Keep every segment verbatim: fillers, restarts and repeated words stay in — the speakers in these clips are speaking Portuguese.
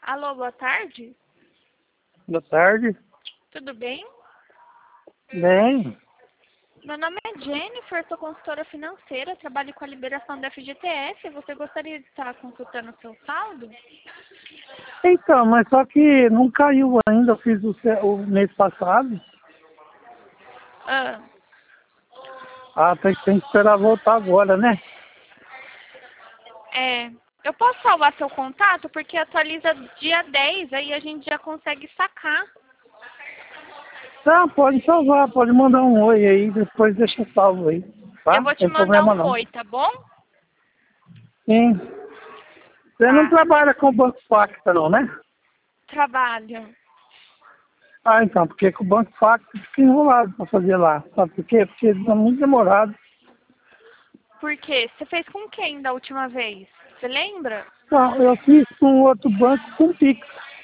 Alô, boa tarde. Boa tarde. Tudo bem? Bem, Meu nome é Jennifer, sou consultora financeira, trabalho com a liberação da F G T S. Você gostaria de estar consultando o seu saldo? então, mas só que não caiu ainda, eu fiz o, ce- o mês passado. Ah, Ah, tem, tem que esperar voltar agora, né? é. Eu posso salvar seu contato porque atualiza dia dez, aí a gente já consegue sacar. Tá, pode salvar, pode mandar um oi aí, depois deixa salvo aí, tá? Eu Não vou te tem mandar problema um não. oi, tá bom? Sim. Você não Tá. trabalha com o Banco Facta não, né? Trabalho. Ah, então, porque com o Banco Facta fica enrolado pra fazer lá. Sabe por quê? Porque é muito demorado. Por quê? Você fez com quem da última vez? Você lembra? Não, eu fiz com outro banco com Pix.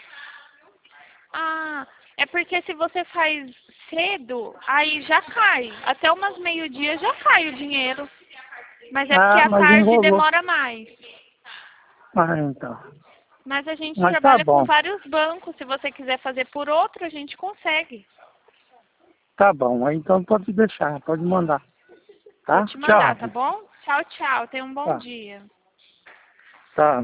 Ah, é porque se você faz cedo, aí já cai. Até umas meio-dia já cai o dinheiro. Mas é porque Ah, à mas tarde enrolou. demora mais. Ah, então. Mas a gente Mas tá trabalha com bom. vários bancos. Se você quiser fazer por outro, a gente consegue. Tá bom, aí então pode deixar, pode mandar. Vou Tá? te mandar, Tchau. tá bom? Tchau, tchau. Tenha um bom Tá. dia. Tá.